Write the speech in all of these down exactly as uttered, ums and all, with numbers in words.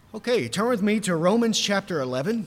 Okay, turn with me to Romans chapter eleven.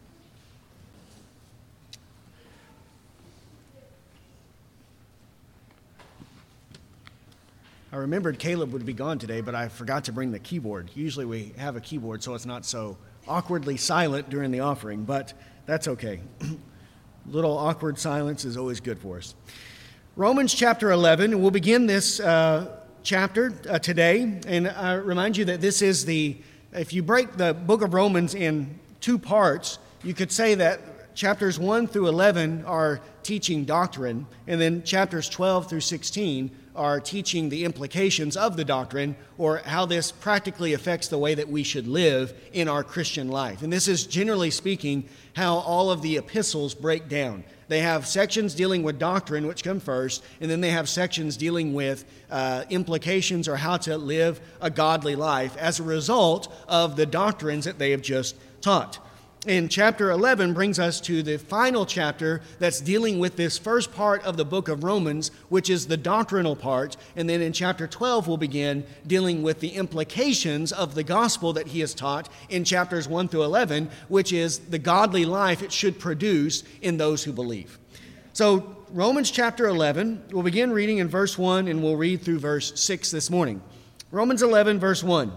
I remembered Caleb would be gone today, but I forgot to bring the keyboard. Usually we have a keyboard so it's not so awkwardly silent during the offering, but that's okay. Little awkward silence is always good for us. Romans chapter eleven, we'll begin this uh, chapter uh, today, and I remind you that this is the, if you break the book of Romans in two parts, you could say that chapters one through eleven are teaching doctrine, and then chapters twelve through sixteen are teaching the implications of the doctrine, or how this practically affects the way that we should live in our Christian life. And this is, generally speaking, how all of the epistles break down. They have sections dealing with doctrine, which come first, and then they have sections dealing with uh, implications or how to live a godly life as a result of the doctrines that they have just taught. And chapter eleven brings us to the final chapter that's dealing with this first part of the book of Romans, which is the doctrinal part. And then in chapter twelve, we'll begin dealing with the implications of the gospel that he has taught in chapters one through eleven, which is the godly life it should produce in those who believe. So Romans chapter eleven, we'll begin reading in verse one, and we'll read through verse six this morning. Romans eleven, verse one.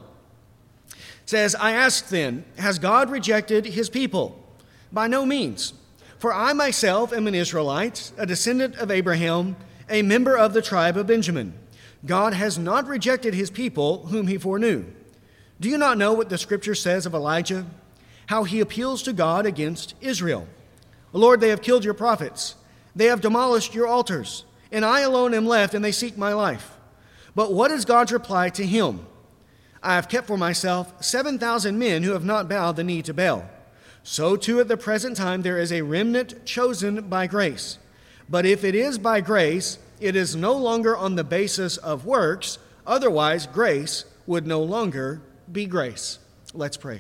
Says, I ask then, has God rejected his people? By no means. For I myself am an Israelite, a descendant of Abraham, a member of the tribe of Benjamin. God has not rejected his people whom he foreknew. Do you not know what the scripture says of Elijah? How he appeals to God against Israel. Lord, they have killed your prophets. They have demolished your altars. And I alone am left, and they seek my life. But what is God's reply to him? I have kept for myself seven thousand men who have not bowed the knee to Baal. So too at the present time there is a remnant chosen by grace. But if it is by grace, it is no longer on the basis of works. Otherwise, grace would no longer be grace. Let's pray.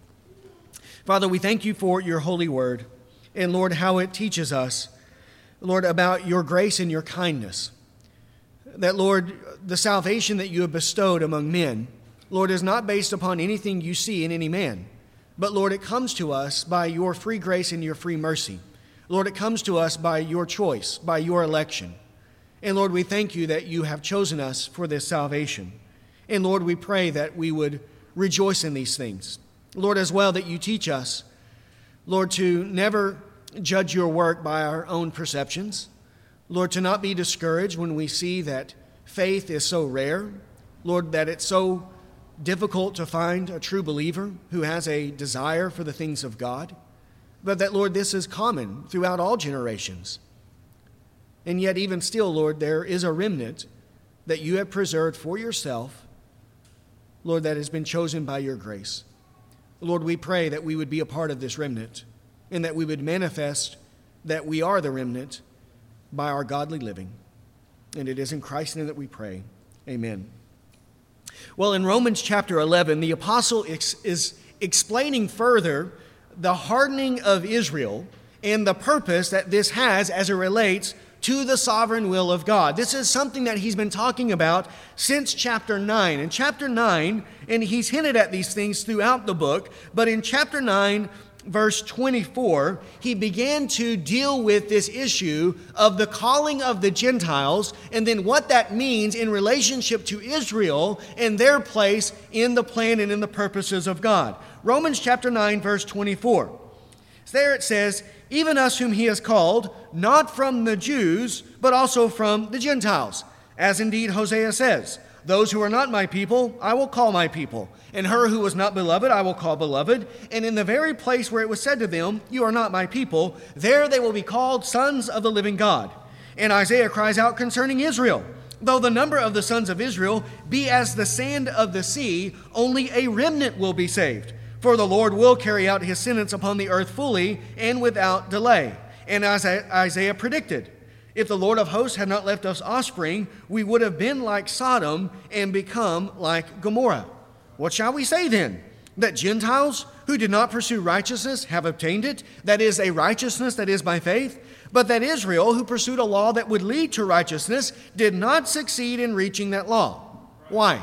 Father, we thank you for your holy word. And Lord, how it teaches us, Lord, about your grace and your kindness. That, Lord, the salvation that you have bestowed among men, Lord, is not based upon anything you see in any man. But, Lord, it comes to us by your free grace and your free mercy. Lord, it comes to us by your choice, by your election. And, Lord, we thank you that you have chosen us for this salvation. And, Lord, we pray that we would rejoice in these things. Lord, as well, that you teach us, Lord, to never judge your work by our own perceptions. Lord, to not be discouraged when we see that faith is so rare. Lord, that it's so difficult to find a true believer who has a desire for the things of God, but that, Lord, this is common throughout all generations. And yet even still, Lord, there is a remnant that you have preserved for yourself, Lord, that has been chosen by your grace. Lord, we pray that we would be a part of this remnant and that we would manifest that we are the remnant by our godly living. And it is in Christ's name that we pray. Amen. Well, in Romans chapter eleven, the apostle ex- is explaining further the hardening of Israel and the purpose that this has as it relates to the sovereign will of God. This is something that he's been talking about since chapter nine. In chapter nine, and he's hinted at these things throughout the book, but in chapter nine, verse twenty-four, he began to deal with this issue of the calling of the Gentiles and then what that means in relationship to Israel and their place in the plan and in the purposes of God. Romans chapter nine, verse twenty-four. There it says, even us whom he has called, not from the Jews, but also from the Gentiles. As indeed Hosea says, those who are not my people, I will call my people. And her who was not beloved, I will call beloved. And in the very place where it was said to them, you are not my people, there they will be called sons of the living God. And Isaiah cries out concerning Israel, though the number of the sons of Israel be as the sand of the sea, only a remnant will be saved. For the Lord will carry out his sentence upon the earth fully and without delay. And as Isaiah predicted, if the Lord of hosts had not left us offspring, we would have been like Sodom and become like Gomorrah. What shall we say then? That Gentiles who did not pursue righteousness have obtained it, that is, a righteousness that is by faith, but that Israel, who pursued a law that would lead to righteousness, did not succeed in reaching that law. Why?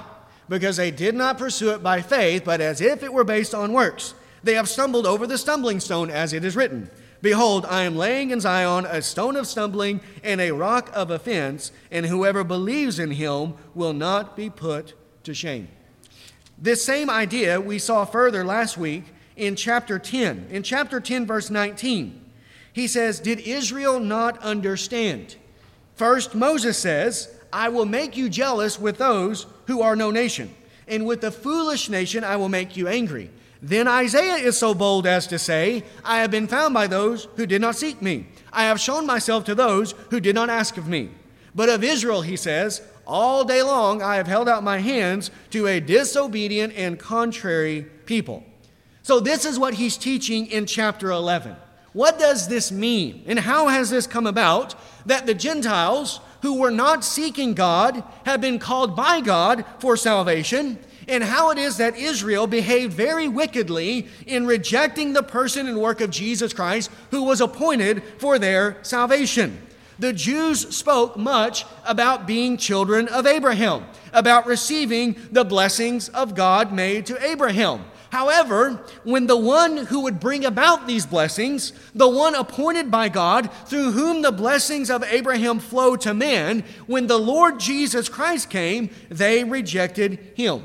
because they did not pursue it by faith, but as if it were based on works. They have stumbled over the stumbling stone, as it is written. Behold, I am laying in Zion a stone of stumbling and a rock of offense, and whoever believes in him will not be put to shame. This same idea we saw further last week in chapter ten. In chapter ten, verse nineteen, he says, did Israel not understand? First, Moses says, I will make you jealous with those who are no nation, and with the foolish nation I will make you angry. Then Isaiah is so bold as to say, I have been found by those who did not seek me. I have shown myself to those who did not ask of me. But of Israel, he says, all day long I have held out my hands to a disobedient and contrary people. So this is what he's teaching in chapter eleven. What does this mean? And how has this come about that the Gentiles who were not seeking God have been called by God for salvation? And how it is that Israel behaved very wickedly in rejecting the person and work of Jesus Christ, who was appointed for their salvation. The Jews spoke much about being children of Abraham, about receiving the blessings of God made to Abraham. However, when the one who would bring about these blessings, the one appointed by God, through whom the blessings of Abraham flow to man, when the Lord Jesus Christ came, they rejected him.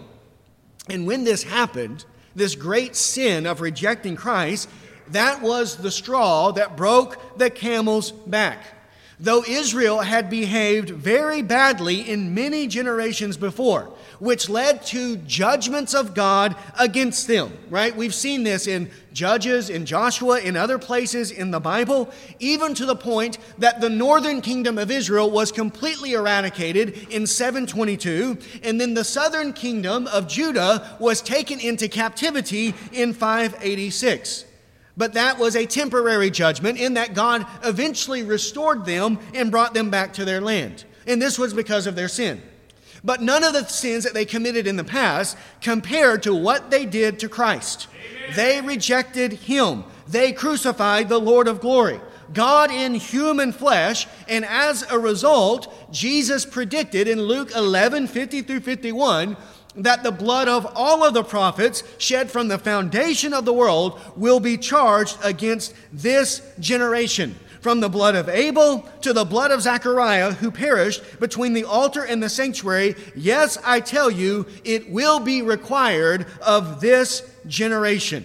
And when this happened, this great sin of rejecting Christ, that was the straw that broke the camel's back. Though Israel had behaved very badly in many generations before, which led to judgments of God against them, right? We've seen this in Judges, in Joshua, in other places in the Bible, even to the point that the northern kingdom of Israel was completely eradicated in seven twenty-two, and then the southern kingdom of Judah was taken into captivity in five eighty-six. But that was a temporary judgment in that God eventually restored them and brought them back to their land. And this was because of their sin. But none of the sins that they committed in the past compared to what they did to Christ. Amen. They rejected him. They crucified the Lord of glory, God in human flesh, and as a result, Jesus predicted in Luke eleven, fifty through fifty-one, that the blood of all of the prophets shed from the foundation of the world will be charged against this generation. From the blood of Abel to the blood of Zechariah, who perished between the altar and the sanctuary, yes, I tell you, it will be required of this generation.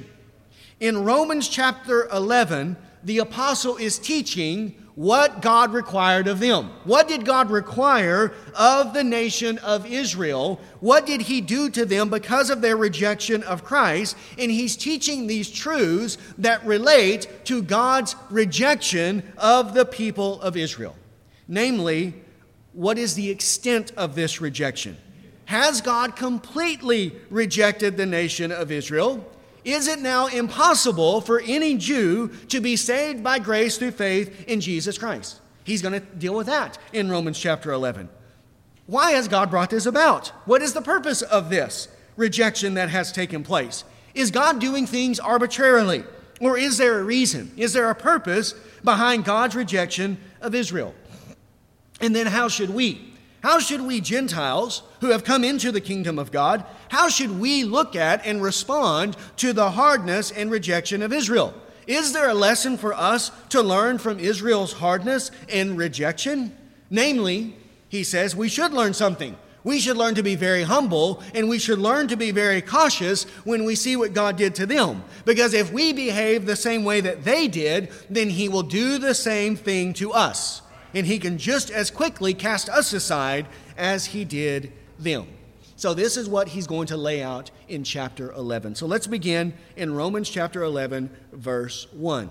In Romans chapter eleven, the apostle is teaching what God required of them. What did God require of the nation of Israel? What did he do to them because of their rejection of Christ? And he's teaching these truths that relate to God's rejection of the people of Israel. Namely, what is the extent of this rejection? Has God completely rejected the nation of Israel? Is it now impossible for any Jew to be saved by grace through faith in Jesus Christ? He's going to deal with that in Romans chapter eleven. Why has God brought this about? What is the purpose of this rejection that has taken place? Is God doing things arbitrarily? Or is there a reason? Is there a purpose behind God's rejection of Israel? And then how should we? How should we Gentiles who have come into the kingdom of God, how should we look at and respond to the hardness and rejection of Israel? Is there a lesson for us to learn from Israel's hardness and rejection? Namely, he says, we should learn something. We should learn to be very humble, and we should learn to be very cautious when we see what God did to them. Because if we behave the same way that they did, then he will do the same thing to us. And he can just as quickly cast us aside as he did them. So this is what he's going to lay out in chapter eleven. So let's begin in Romans chapter eleven, verse one.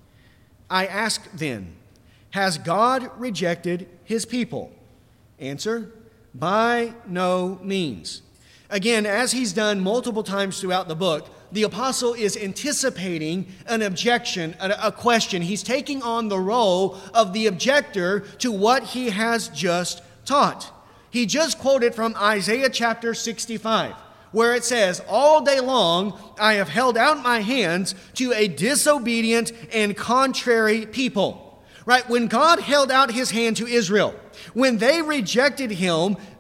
I ask then, has God rejected his people? Answer, by no means. Again, as he's done multiple times throughout the book, the apostle is anticipating an objection, a, a question. He's taking on the role of the objector to what he has just taught. He just quoted from Isaiah chapter sixty-five, where it says, all day long I have held out my hands to a disobedient and contrary people. Right? When God held out his hand to Israel, when they rejected him,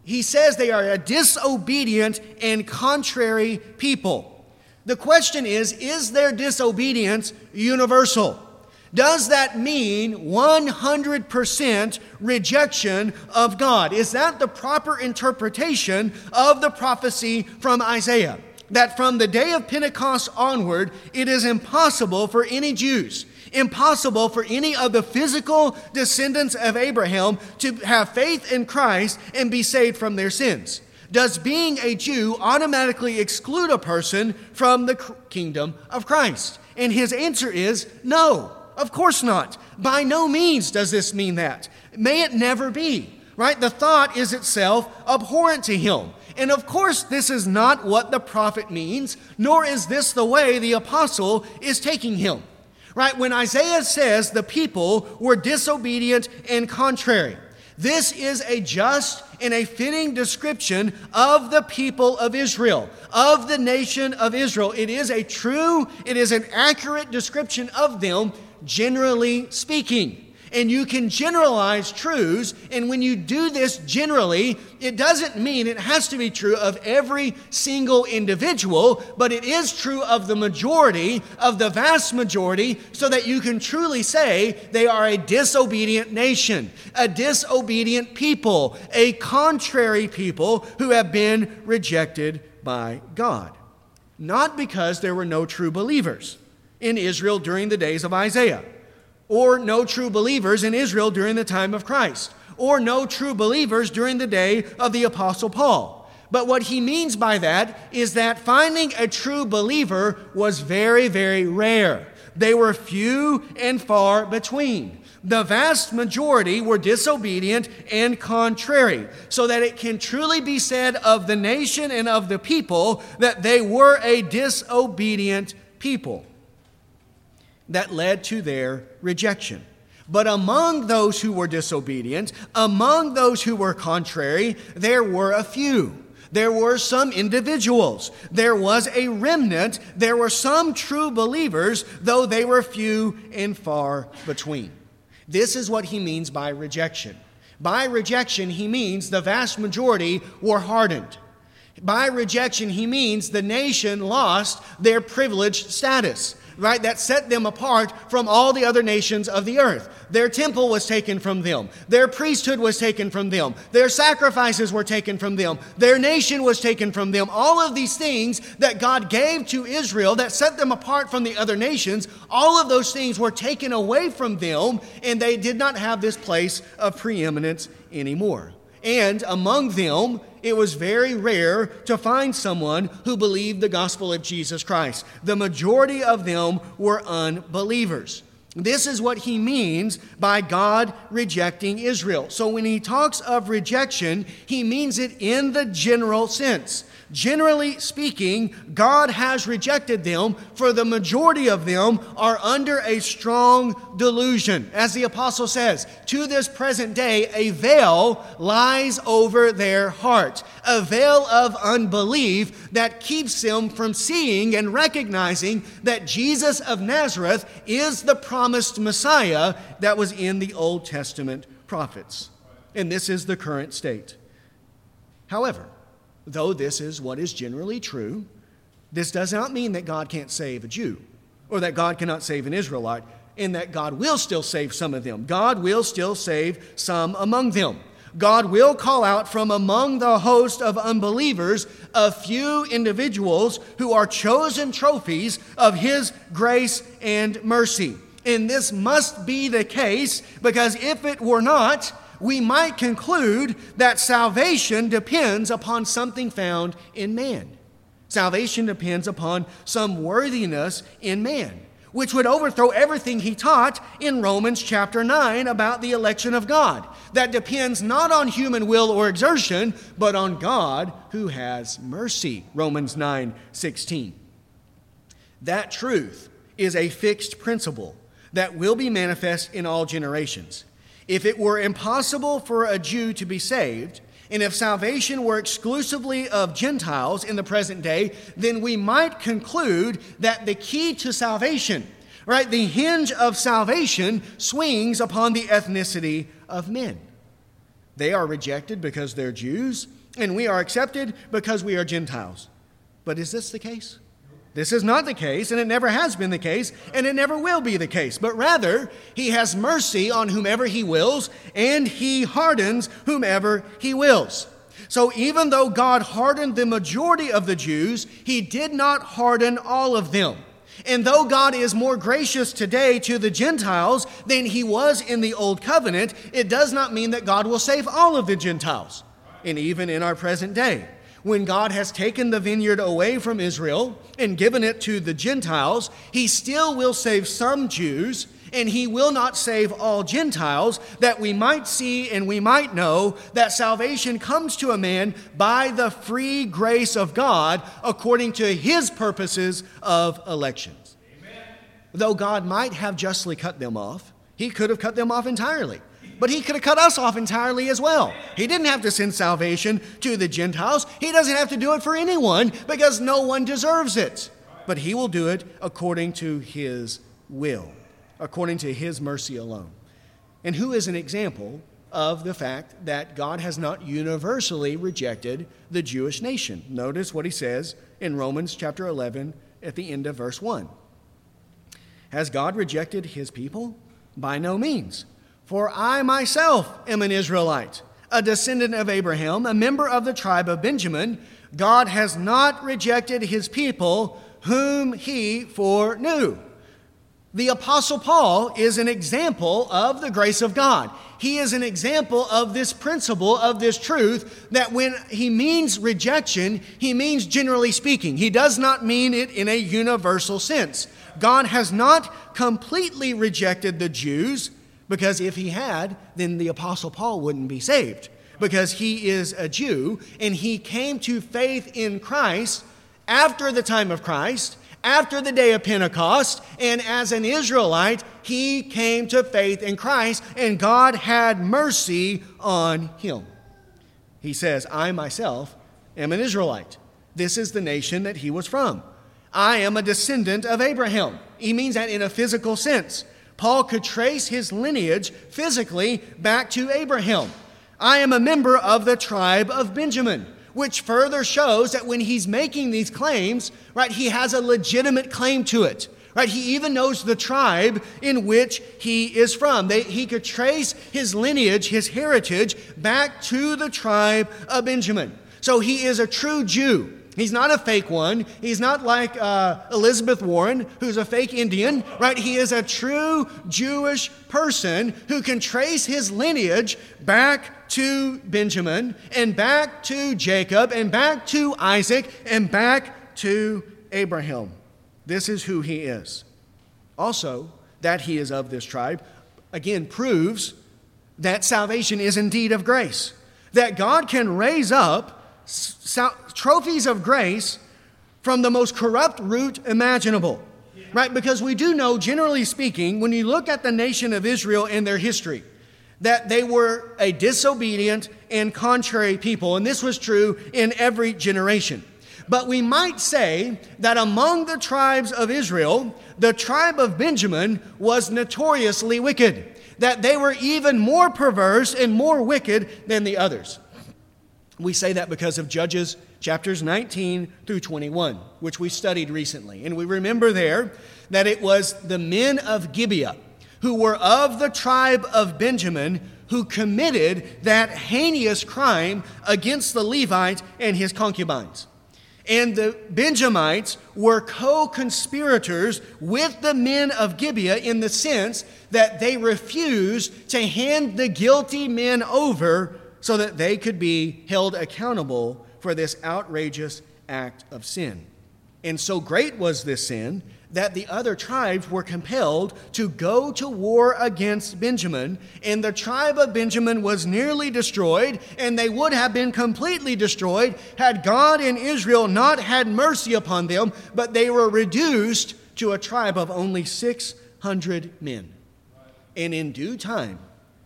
he says they are a disobedient and contrary people. The question is, is their disobedience universal? Does that mean one hundred percent rejection of God? Is that the proper interpretation of the prophecy from Isaiah? That from the day of Pentecost onward, it is impossible for any Jews, impossible for any of the physical descendants of Abraham to have faith in Christ and be saved from their sins. Does being a Jew automatically exclude a person from the kingdom of Christ? And his answer is no. Of course not. By no means does this mean that. May it never be, right? The thought is itself abhorrent to him. And of course, this is not what the prophet means, nor is this the way the apostle is taking him, right? When Isaiah says the people were disobedient and contrary, this is a just and a fitting description of the people of Israel, of the nation of Israel. It is a true, it is an accurate description of them, generally speaking. And you can generalize truths, and when you do this generally, it doesn't mean it has to be true of every single individual, but it is true of the majority, of the vast majority, so that you can truly say they are a disobedient nation, a disobedient people, a contrary people who have been rejected by God. Not because there were no true believers in Israel during the days of Isaiah, or no true believers in Israel during the time of Christ, or no true believers during the day of the Apostle Paul. But what he means by that is that finding a true believer was very, very rare. They were few and far between. The vast majority were disobedient and contrary, so that it can truly be said of the nation and of the people that they were a disobedient people. That led to their rejection. But among those who were disobedient, among those who were contrary, there were a few. There were some individuals. There was a remnant. There were some true believers, though they were few and far between. This is what he means by rejection. By rejection, he means the vast majority were hardened. By rejection, he means the nation lost their privileged status, right? That set them apart from all the other nations of the earth. Their temple was taken from them. Their priesthood was taken from them. Their sacrifices were taken from them. Their nation was taken from them. All of these things that God gave to Israel that set them apart from the other nations, all of those things were taken away from them, and they did not have this place of preeminence anymore. And among them, it was very rare to find someone who believed the gospel of Jesus Christ. The majority of them were unbelievers. This is what he means by God rejecting Israel. So when he talks of rejection, he means it in the general sense. Generally speaking, God has rejected them, for the majority of them are under a strong delusion. As the apostle says, to this present day, a veil lies over their heart, a veil of unbelief that keeps them from seeing and recognizing that Jesus of Nazareth is the promised Messiah that was in the Old Testament prophets. And this is the current state. However, though this is what is generally true, this does not mean that God can't save a Jew, or that God cannot save an Israelite, and that God will still save some of them. God will still save some among them. God will call out from among the host of unbelievers a few individuals who are chosen trophies of His grace and mercy. And this must be the case, because if it were not, we might conclude that salvation depends upon something found in man. Salvation depends upon some worthiness in man, which would overthrow everything he taught in Romans chapter nine about the election of God. That depends not on human will or exertion, but on God who has mercy. Romans nine sixteen. That truth is a fixed principle that will be manifest in all generations. If it were impossible for a Jew to be saved, and if salvation were exclusively of Gentiles in the present day, then we might conclude that the key to salvation, right, the hinge of salvation swings upon the ethnicity of men. They are rejected because they're Jews, and we are accepted because we are Gentiles. But is this the case? This is not the case, and it never has been the case, and it never will be the case. But rather, he has mercy on whomever he wills, and he hardens whomever he wills. So even though God hardened the majority of the Jews, he did not harden all of them. And though God is more gracious today to the Gentiles than he was in the Old Covenant, it does not mean that God will save all of the Gentiles. And even in our present day, when God has taken the vineyard away from Israel and given it to the Gentiles, he still will save some Jews, and he will not save all Gentiles, that we might see and we might know that salvation comes to a man by the free grace of God according to his purposes of elections. Amen. Though God might have justly cut them off, he could have cut them off entirely. But he could have cut us off entirely as well. He didn't have to send salvation to the Gentiles. He doesn't have to do it for anyone because no one deserves it. But he will do it according to his will, according to his mercy alone. And who is an example of the fact that God has not universally rejected the Jewish nation? Notice what he says in Romans chapter eleven at the end of verse one. Has God rejected his people? By no means. For I myself am an Israelite, a descendant of Abraham, a member of the tribe of Benjamin. God has not rejected his people whom he foreknew. The Apostle Paul is an example of the grace of God. He is an example of this principle, of this truth, that when he means rejection, he means generally speaking. He does not mean it in a universal sense. God has not completely rejected the Jews, because if he had, then the Apostle Paul wouldn't be saved, because he is a Jew, and he came to faith in Christ after the time of Christ, after the day of Pentecost, and as an Israelite, he came to faith in Christ, and God had mercy on him. He says, I myself am an Israelite. This is the nation that he was from. I am a descendant of Abraham. He means that in a physical sense. Paul could trace his lineage physically back to Abraham. I am a member of the tribe of Benjamin, which further shows that when he's making these claims, right, he has a legitimate claim to it. Right? He even knows the tribe in which he is from. They, he could trace his lineage, his heritage, back to the tribe of Benjamin. So he is a true Jew. He's not a fake one. He's not like uh, Elizabeth Warren, who's a fake Indian, right? He is a true Jewish person who can trace his lineage back to Benjamin and back to Jacob and back to Isaac and back to Abraham. This is who he is. Also, that he is of this tribe, again, proves that salvation is indeed of grace. That God can raise up So, trophies of grace from the most corrupt root imaginable, right? Because we do know, generally speaking, when you look at the nation of Israel and their history, that they were a disobedient and contrary people, and this was true in every generation. But we might say that among the tribes of Israel, the tribe of Benjamin was notoriously wicked, that they were even more perverse and more wicked than the others. We say that because of Judges chapters nineteen through twenty-one, which we studied recently. And we remember there that it was the men of Gibeah, who were of the tribe of Benjamin, who committed that heinous crime against the Levite and his concubines. And the Benjamites were co-conspirators with the men of Gibeah in the sense that they refused to hand the guilty men over so that they could be held accountable for this outrageous act of sin. And so great was this sin that the other tribes were compelled to go to war against Benjamin, and the tribe of Benjamin was nearly destroyed, and they would have been completely destroyed had God and Israel not had mercy upon them, but they were reduced to a tribe of only six hundred men. And in due time,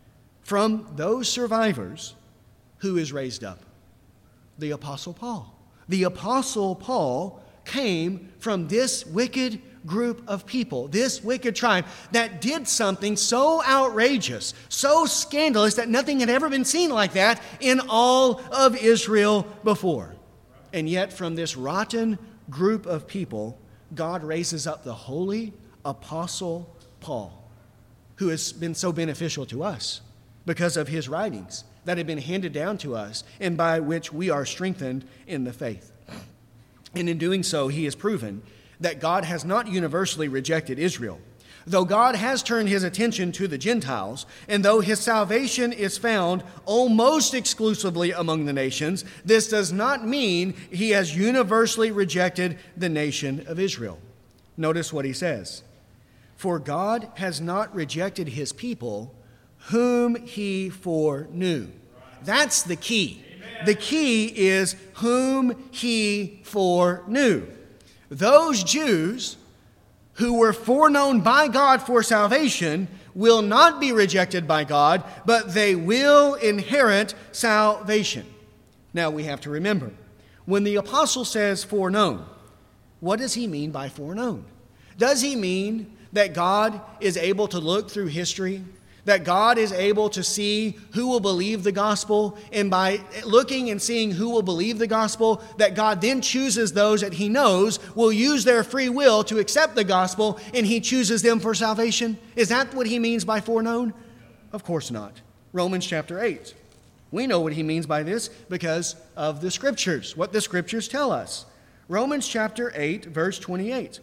from those survivors, who is raised up? The Apostle Paul. The Apostle Paul came from this wicked group of people, this wicked tribe that did something so outrageous, so scandalous that nothing had ever been seen like that in all of Israel before. And yet from this rotten group of people, God raises up the holy apostle Paul, who has been so beneficial to us because of his writings that have been handed down to us and by which we are strengthened in the faith. And in doing so, he has proven that God has not universally rejected Israel. Though God has turned his attention to the Gentiles, and though his salvation is found almost exclusively among the nations, this does not mean he has universally rejected the nation of Israel. Notice what he says. For God has not rejected his people whom he foreknew. That's the key. The key is whom he foreknew. Those Jews who were foreknown by God for salvation will not be rejected by God, but they will inherit salvation. Now we have to remember, when the apostle says foreknown, what does he mean by foreknown? Does he mean that God is able to look through history, that God is able to see who will believe the gospel, and by looking and seeing who will believe the gospel, that God then chooses those that he knows will use their free will to accept the gospel, and he chooses them for salvation? Is that what he means by foreknown? Of course not. Romans chapter eight. We know what he means by this because of the scriptures, what the scriptures tell us. Romans chapter eight, verse twenty-eight.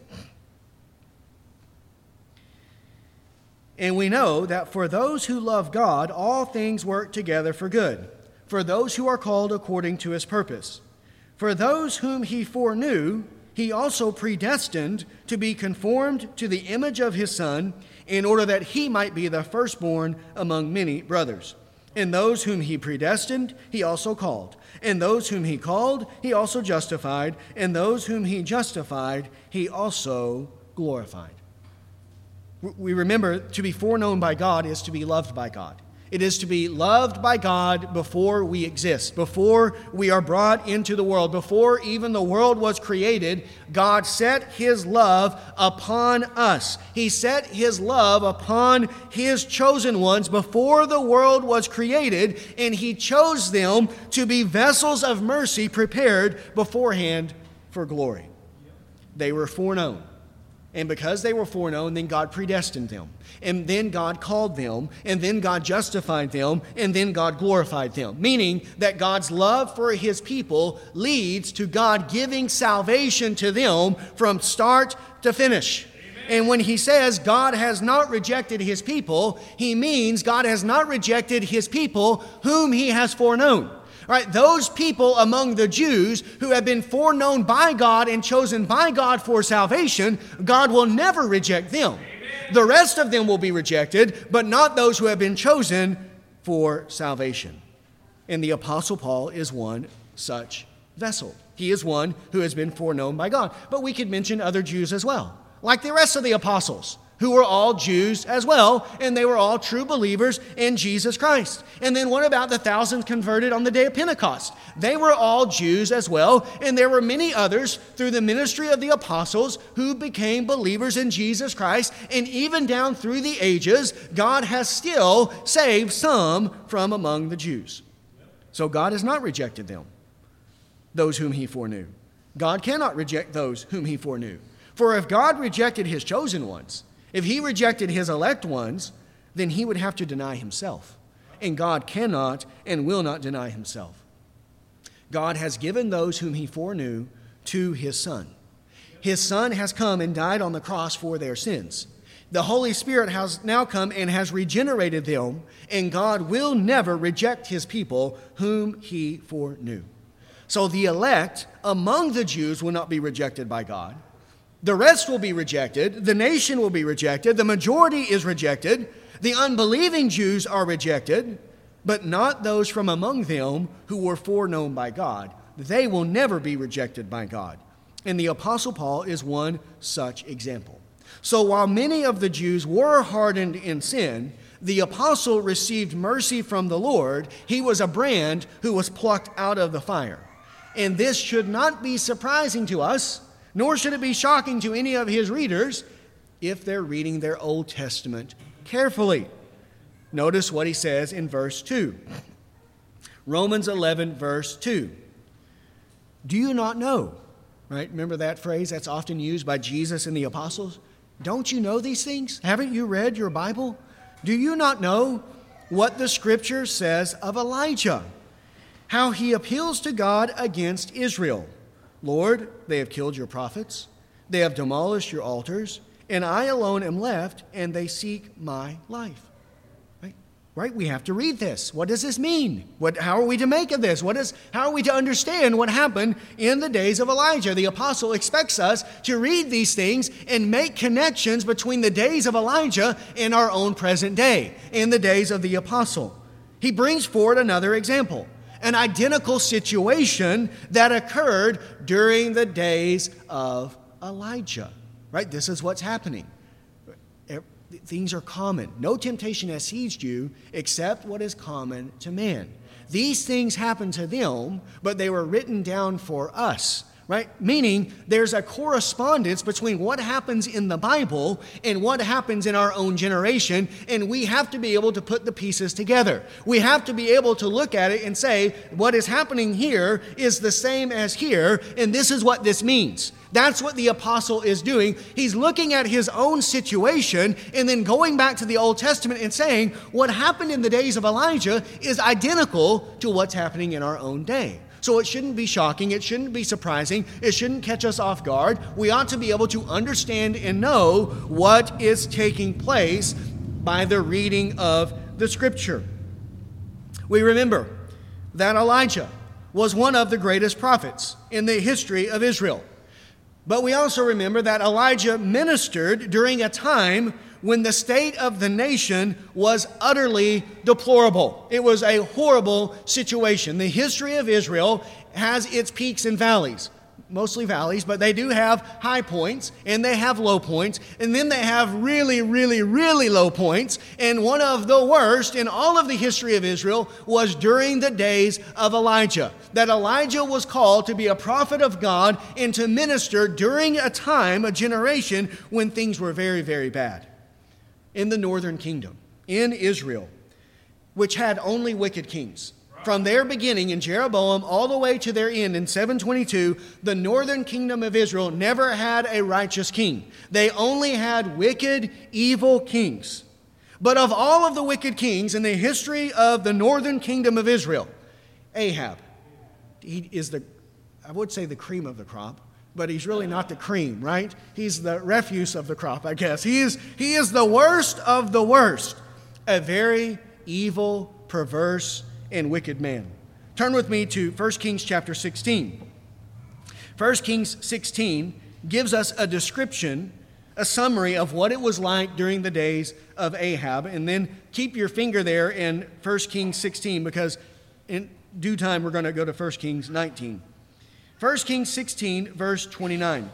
And we know that for those who love God, all things work together for good, for those who are called according to his purpose. For those whom he foreknew, he also predestined to be conformed to the image of his Son, in order that he might be the firstborn among many brothers. And those whom he predestined, he also called. And those whom he called, he also justified. And those whom he justified, he also glorified. We remember to be foreknown by God is to be loved by God. It is to be loved by God before we exist, before we are brought into the world, before even the world was created. God set his love upon us. He set his love upon his chosen ones before the world was created, and he chose them to be vessels of mercy prepared beforehand for glory. They were foreknown. And because they were foreknown, then God predestined them. And then God called them. And then God justified them. And then God glorified them. Meaning that God's love for his people leads to God giving salvation to them from start to finish. Amen. And when he says God has not rejected his people, he means God has not rejected his people whom he has foreknown. Right, those people among the Jews who have been foreknown by God and chosen by God for salvation, God will never reject them. Amen. The rest of them will be rejected, but not those who have been chosen for salvation. And the Apostle Paul is one such vessel. He is one who has been foreknown by God. But we could mention other Jews as well, like the rest of the apostles, who were all Jews as well, and they were all true believers in Jesus Christ. And then what about the thousands converted on the day of Pentecost? They were all Jews as well, and there were many others through the ministry of the apostles who became believers in Jesus Christ, and even down through the ages, God has still saved some from among the Jews. So God has not rejected them, those whom he foreknew. God cannot reject those whom he foreknew. For if God rejected his chosen ones, if he rejected his elect ones, then he would have to deny himself. And God cannot and will not deny himself. God has given those whom he foreknew to his Son. His Son has come and died on the cross for their sins. The Holy Spirit has now come and has regenerated them, and God will never reject his people whom he foreknew. So the elect among the Jews will not be rejected by God. The rest will be rejected. The nation will be rejected. The majority is rejected. The unbelieving Jews are rejected, but not those from among them who were foreknown by God. They will never be rejected by God. And the Apostle Paul is one such example. So while many of the Jews were hardened in sin, the apostle received mercy from the Lord. He was a brand who was plucked out of the fire. And this should not be surprising to us, Nor should it be shocking to any of his readers if they're reading their Old Testament carefully. Notice what he says in verse two. Romans eleven, verse two. Do you not know? Right? Remember that phrase that's often used by Jesus and the apostles? Don't you know these things? Haven't you read your Bible? Do you not know what the Scripture says of Elijah? How he appeals to God against Israel. Lord, they have killed your prophets. They have demolished your altars. And I alone am left, and they seek my life. Right? Right? We have to read this. What does this mean? What, how are we to make of this? What is, how are we to understand what happened in the days of Elijah? The apostle expects us to read these things and make connections between the days of Elijah and our own present day, in the days of the apostle. He brings forward another example, an identical situation that occurred during the days of Elijah. Right? This is what's happening. Things are common. No temptation has seized you except what is common to man. These things happened to them, but they were written down for us. Right? Meaning there's a correspondence between what happens in the Bible and what happens in our own generation, and we have to be able to put the pieces together. We have to be able to look at it and say, what is happening here is the same as here, and this is what this means. That's what the apostle is doing. He's looking at his own situation and then going back to the Old Testament and saying, what happened in the days of Elijah is identical to what's happening in our own day. So it shouldn't be shocking. It shouldn't be surprising. It shouldn't catch us off guard. We ought to be able to understand and know what is taking place by the reading of the Scripture. We remember that Elijah was one of the greatest prophets in the history of Israel. But we also remember that Elijah ministered during a time when the state of the nation was utterly deplorable. It was a horrible situation. The history of Israel has its peaks and valleys, mostly valleys, but they do have high points and they have low points, and then they have really, really, really low points. And one of the worst in all of the history of Israel was during the days of Elijah. That Elijah was called to be a prophet of God and to minister during a time, a generation, when things were very, very bad. In the northern kingdom, in Israel, which had only wicked kings. From their beginning in Jeroboam all the way to their end in seven twenty-two, the northern kingdom of Israel never had a righteous king. They only had wicked, evil kings. But of all of the wicked kings in the history of the northern kingdom of Israel, Ahab, he is the, I would say the cream of the crop, but he's really not the cream, right? He's the refuse of the crop, I guess. He is, he is the worst of the worst, a very evil, perverse, and wicked man. Turn with me to First Kings chapter sixteen. First Kings sixteen gives us a description, a summary of what it was like during the days of Ahab. And then keep your finger there in First Kings sixteen, because in due time we're going to go to First Kings nineteen. First Kings sixteen, verse twenty-nine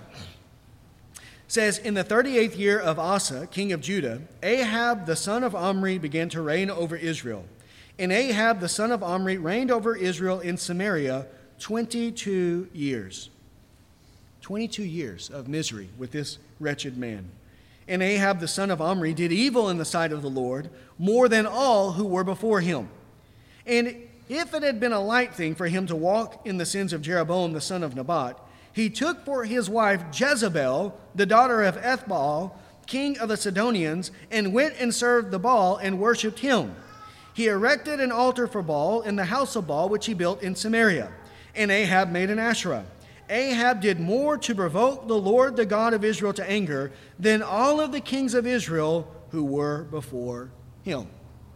says, in the thirty-eighth year of Asa, king of Judah, Ahab the son of Omri began to reign over Israel. And Ahab the son of Omri reigned over Israel in Samaria twenty-two years. twenty-two years of misery with this wretched man. And Ahab the son of Omri did evil in the sight of the Lord more than all who were before him. And if it had been a light thing for him to walk in the sins of Jeroboam the son of Nebat, he took for his wife Jezebel, the daughter of Ethbaal, king of the Sidonians, and went and served the Baal and worshipped him. He erected an altar for Baal in the house of Baal, which he built in Samaria. And Ahab made an Asherah. Ahab did more to provoke the Lord, the God of Israel, to anger than all of the kings of Israel who were before him.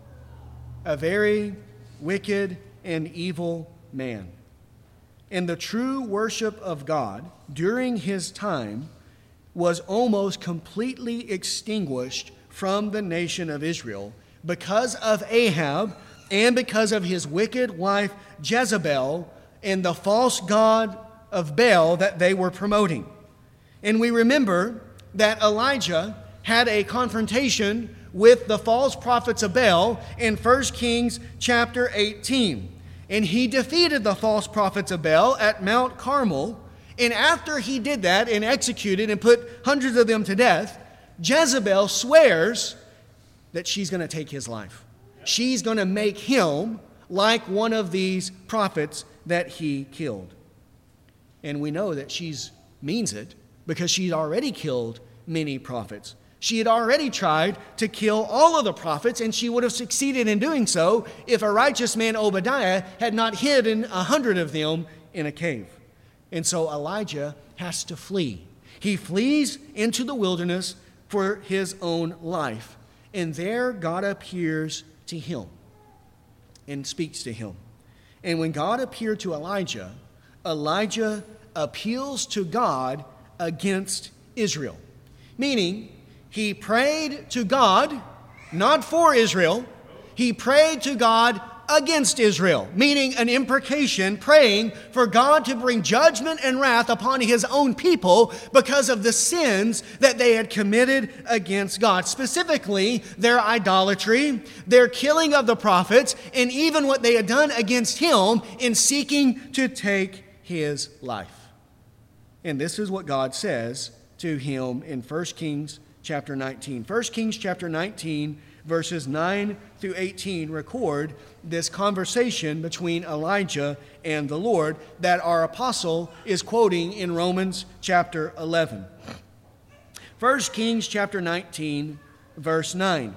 A very wicked and evil man. And the true worship of God during his time was almost completely extinguished from the nation of Israel because of Ahab and because of his wicked wife Jezebel and the false god of Baal that they were promoting. And we remember that Elijah had a confrontation with the false prophets of Baal in First Kings chapter eighteen. And he defeated the false prophets of Baal at Mount Carmel, And after he did that and executed and put hundreds of them to death, Jezebel swears that she's going to take his life. She's going to make him like one of these prophets that he killed. And we know that she means it because she'd already killed many prophets. She had already tried to kill all of the prophets, and she would have succeeded in doing so if a righteous man, Obadiah, had not hidden a hundred of them in a cave. And so Elijah has to flee. He flees into the wilderness for his own life. And there God appears to him and speaks to him. And when God appeared to Elijah, Elijah appeals to God against Israel. Meaning, he prayed to God, not for Israel. He prayed to God against Israel, meaning an imprecation, praying for God to bring judgment and wrath upon his own people because of the sins that they had committed against God. Specifically, their idolatry, their killing of the prophets, and even what they had done against him in seeking to take his life. And this is what God says to him in First Kings chapter nineteen. First Kings chapter nineteen, verses nine through eighteen record this conversation between Elijah and the Lord that our apostle is quoting in Romans chapter eleven. First Kings chapter nineteen, verse nine.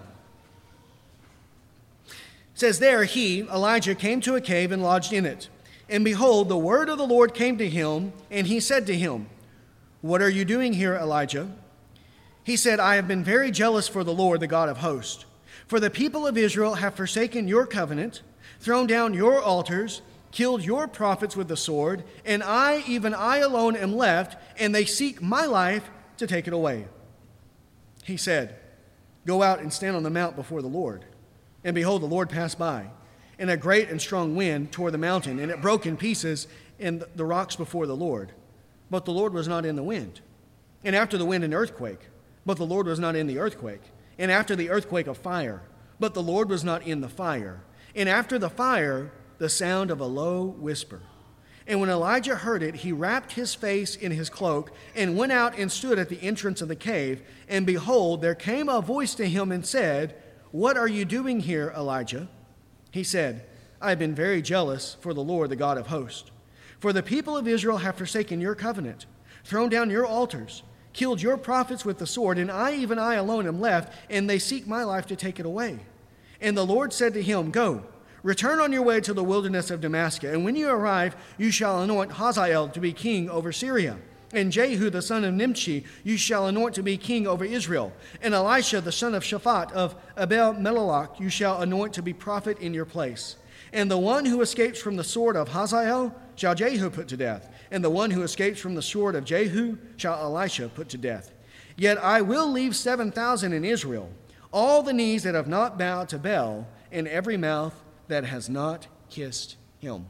It says, "There he, Elijah, came to a cave and lodged in it. And behold, the word of the Lord came to him, and he said to him, 'What are you doing here, Elijah?' He said, 'I have been very jealous for the Lord, the God of hosts. For the people of Israel have forsaken your covenant, thrown down your altars, killed your prophets with the sword, and I, even I alone, am left, and they seek my life to take it away.' He said, 'Go out and stand on the mount before the Lord.' And behold, the Lord passed by, and a great and strong wind tore the mountain, and it broke in pieces in the rocks before the Lord. But the Lord was not in the wind. And after the wind, an earthquake. But the Lord was not in the earthquake. And after the earthquake, a fire. But the Lord was not in the fire. And after the fire, the sound of a low whisper. And when Elijah heard it, he wrapped his face in his cloak and went out and stood at the entrance of the cave. And behold, there came a voice to him and said, 'What are you doing here, Elijah?' He said, 'I have been very jealous for the Lord, the God of hosts. For the people of Israel have forsaken your covenant, thrown down your altars, killed your prophets with the sword, and I, even I alone, am left, and they seek my life to take it away.' And the Lord said to him, 'Go, return on your way to the wilderness of Damascus, and when you arrive, you shall anoint Hazael to be king over Syria. And Jehu, the son of Nimshi, you shall anoint to be king over Israel. And Elisha, the son of Shaphat of Abel-Meholah, you shall anoint to be prophet in your place. And the one who escapes from the sword of Hazael shall Jehu put to death. And the one who escapes from the sword of Jehu shall Elisha put to death. Yet I will leave seven thousand in Israel, all the knees that have not bowed to Baal, and every mouth that has not kissed him.'"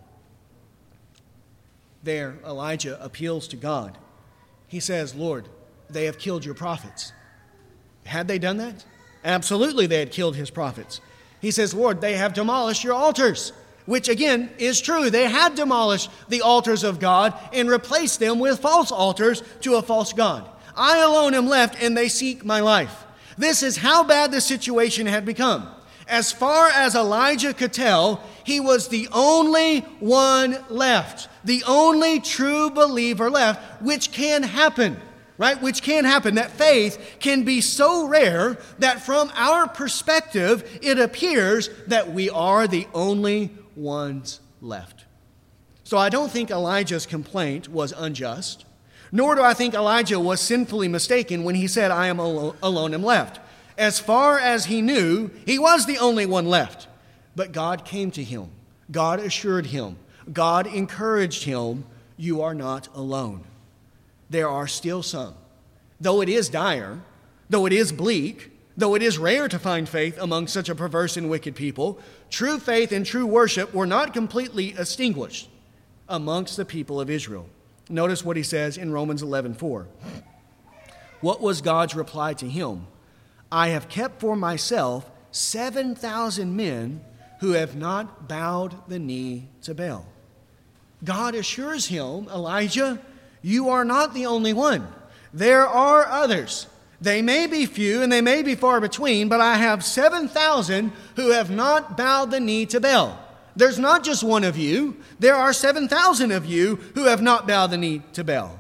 There, Elijah appeals to God. He says, "Lord, they have killed your prophets." Had they done that? Absolutely, they had killed his prophets. He says, "Lord, they have demolished your altars," which again is true. They had demolished the altars of God and replaced them with false altars to a false God. I alone am left, and they seek my life. This is how bad the situation had become. As far as Elijah could tell, he was the only one left, the only true believer left, which can happen, right? Which can happen. That faith can be so rare that from our perspective, it appears that we are the only ones left. So I don't think Elijah's complaint was unjust, nor do I think Elijah was sinfully mistaken when he said, "I am alo- alone am left." As far as he knew, he was the only one left. But God came to him. God assured him. God encouraged him, "You are not alone. There are still some. Though it is dire, though it is bleak, though it is rare to find faith among such a perverse and wicked people, true faith and true worship were not completely extinguished amongst the people of Israel." Notice what he says in Romans eleven four. What was God's reply to him? "I have kept for myself seven thousand men who have not bowed the knee to Baal." God assures him, "Elijah, You are not the only one. There are others. They may be few and they may be far between, but I have seven thousand who have not bowed the knee to Baal. There's not just one of you. There are seven thousand of you who have not bowed the knee to Baal.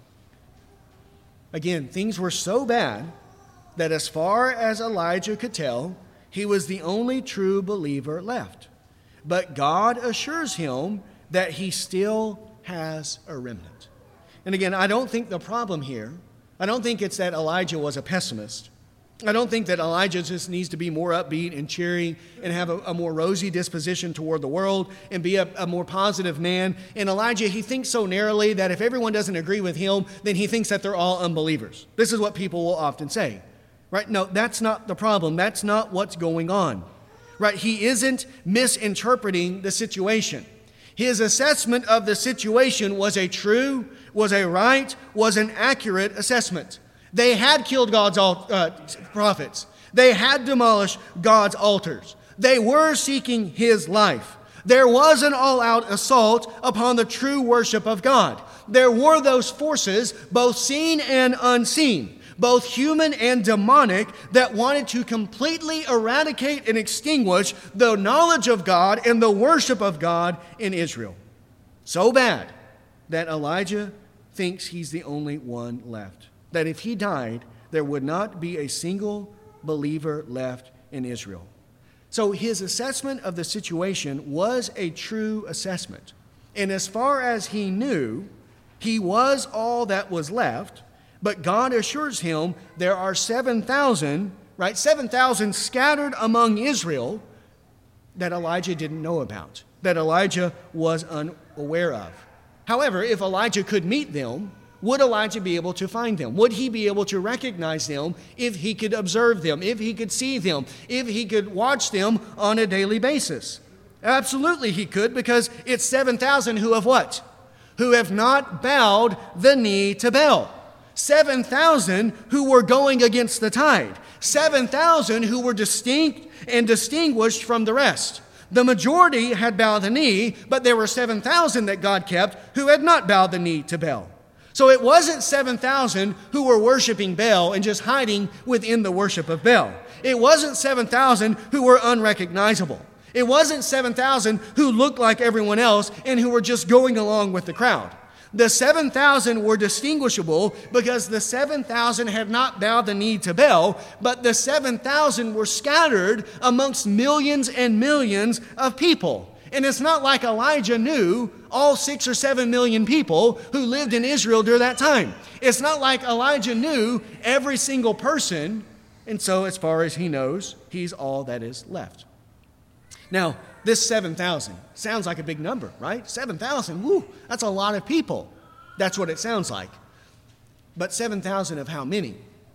Again, things were so bad that as far as Elijah could tell, he was the only true believer left. But God assures him that he still has a remnant. And again, I don't think the problem here, I don't think it's that Elijah was a pessimist. I don't think that Elijah just needs to be more upbeat and cheery and have a, a more rosy disposition toward the world and be a, a more positive man. And Elijah, he thinks so narrowly that if everyone doesn't agree with him, then he thinks that they're all unbelievers. This is what people will often say. Right? No, that's not the problem. That's not what's going on. Right? He isn't misinterpreting the situation. His assessment of the situation was a true, was a right, was an accurate assessment. They had killed God's uh, prophets. They had demolished God's altars. They were seeking his life. There was an all-out assault upon the true worship of God. There were those forces, both seen and unseen, both human and demonic, that wanted to completely eradicate and extinguish the knowledge of God and the worship of God in Israel. So bad that Elijah thinks he's the only one left. That if he died, there would not be a single believer left in Israel. So his assessment of the situation was a true assessment. And as far as he knew, he was all that was left. But God assures him there are seven thousand, right? seven thousand scattered among Israel that Elijah didn't know about, that Elijah was unaware of. However, if Elijah could meet them, would Elijah be able to find them? Would he be able to recognize them if he could observe them, if he could see them, if he could watch them on a daily basis? Absolutely he could, because it's seven thousand who have what? Who have not bowed the knee to Baal. seven thousand who were going against the tide. seven thousand who were distinct and distinguished from the rest. The majority had bowed the knee, but there were seven thousand that God kept who had not bowed the knee to Baal. So it wasn't seven thousand who were worshiping Baal and just hiding within the worship of Baal. It wasn't seven thousand who were unrecognizable. It wasn't seven thousand who looked like everyone else and who were just going along with the crowd. The seven thousand were distinguishable because the seven thousand had not bowed the knee to Baal, but the seven thousand were scattered amongst millions and millions of people. And it's not like Elijah knew all six or seven million people who lived in Israel during that time. It's not like Elijah knew every single person, and so as far as he knows, he's all that is left. Now, this seven thousand sounds like a big number, right? seven thousand, woo, that's a lot of people. That's what it sounds like. But seven thousand of how many?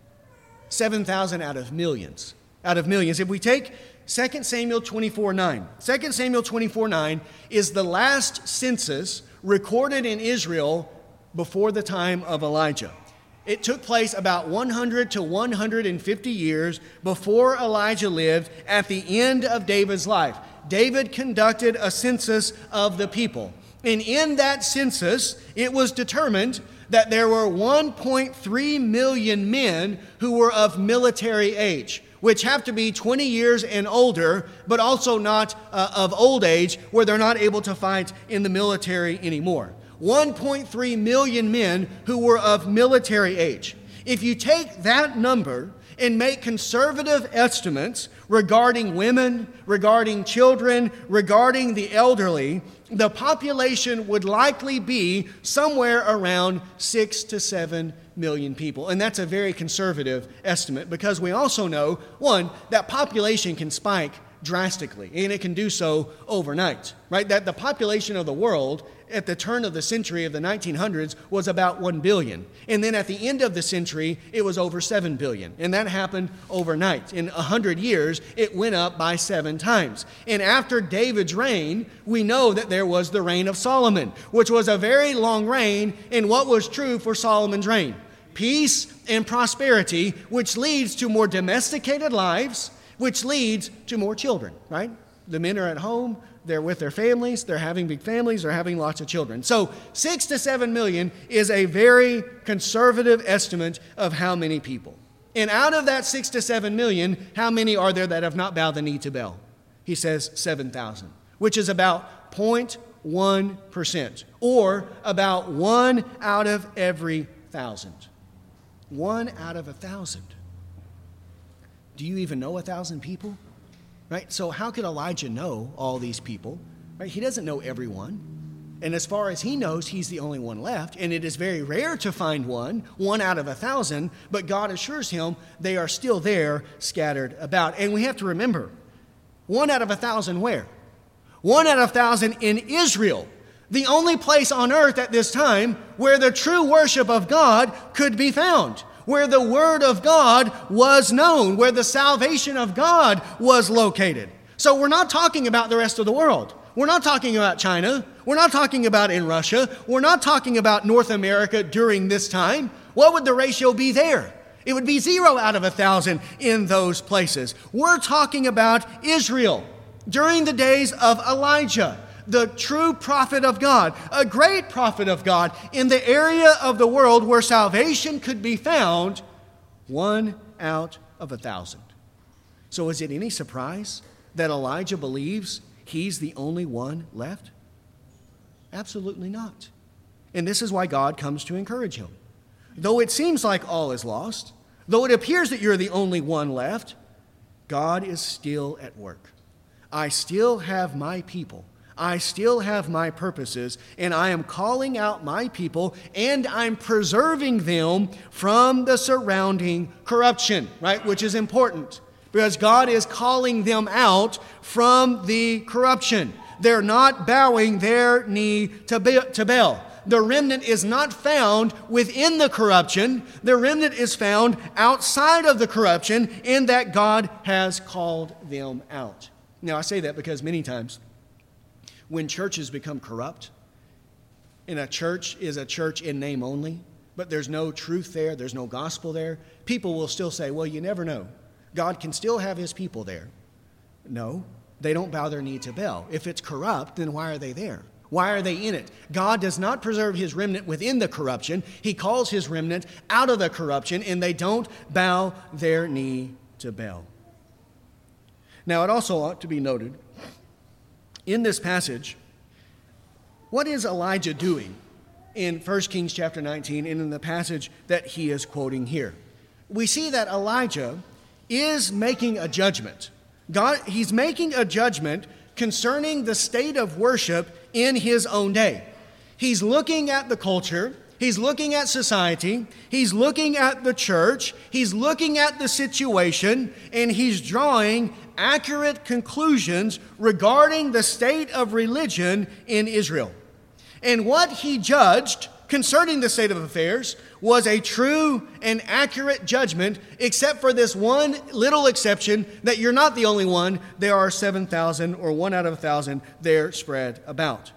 seven thousand out of millions. Out of millions. If we take Second Samuel twenty-four nine. Second Samuel twenty-four nine is the last census recorded in Israel before the time of Elijah. It took place about one hundred to one hundred fifty years before Elijah lived, at the end of David's life. David conducted a census of the people. And in that census, it was determined that there were one point three million men who were of military age, which have to be twenty years and older, but also not uh, of old age, where they're not able to fight in the military anymore. one point three million men who were of military age. If you take that number and make conservative estimates regarding women, regarding children, regarding the elderly, the population would likely be somewhere around six to seven million people. And that's a very conservative estimate, because we also know, one, that population can spike drastically, and it can do so overnight, right? That the population of the world at the turn of the century of the nineteen hundreds was about one billion. And then at the end of the century, it was over seven billion. And that happened overnight. In one hundred years, it went up by seven times. And after David's reign, we know that there was the reign of Solomon, which was a very long reign, and what was true for Solomon's reign? Peace and prosperity, which leads to more domesticated lives, which leads to more children, right? The men are at home, they're with their families, they're having big families, they're having lots of children. So six to seven million is a very conservative estimate of how many people. And out of that six to seven million, how many are there that have not bowed the knee to Baal? He says seven thousand, which is about zero point one percent, or about one out of every thousand. One out of a thousand. Do you even know a thousand people? Right? So how could Elijah know all these people? Right? He doesn't know everyone. And as far as he knows, he's the only one left. And it is very rare to find one, one out of a thousand. But God assures him they are still there, scattered about. And we have to remember, one out of a thousand where? One out of a thousand in Israel. The only place on earth at this time where the true worship of God could be found, where the word of God was known, where the salvation of God was located. So we're not talking about the rest of the world. We're not talking about China. We're not talking about in Russia. We're not talking about North America during this time. What would the ratio be there? It would be zero out of a thousand in those places. We're talking about Israel during the days of Elijah, the true prophet of God, a great prophet of God in the area of the world where salvation could be found, one out of a thousand. So is it any surprise that Elijah believes he's the only one left? Absolutely not. And this is why God comes to encourage him. Though it seems like all is lost, though it appears that you're the only one left, God is still at work. I still have my people. I still have my purposes, and I am calling out my people, and I'm preserving them from the surrounding corruption, right? Which is important, because God is calling them out from the corruption. They're not bowing their knee to Baal. The remnant is not found within the corruption. The remnant is found outside of the corruption, in that God has called them out. Now, I say that because many times when churches become corrupt, and a church is a church in name only, but there's no truth there, there's no gospel there, people will still say, well, you never know. God can still have his people there. No, they don't bow their knee to Baal. If it's corrupt, then why are they there? Why are they in it? God does not preserve his remnant within the corruption. He calls his remnant out of the corruption, and they don't bow their knee to Baal. Now, it also ought to be noted, in this passage, what is Elijah doing in First Kings chapter nineteen and in the passage that he is quoting here? We see that Elijah is making a judgment. God, he's making a judgment concerning the state of worship in his own day. He's looking at the culture. He's looking at society. He's looking at the church. He's looking at the situation, and he's drawing accurate conclusions regarding the state of religion in Israel. And what he judged concerning the state of affairs was a true and accurate judgment, except for this one little exception that you're not the only one. There are seven thousand, or one out of a thousand, there spread about.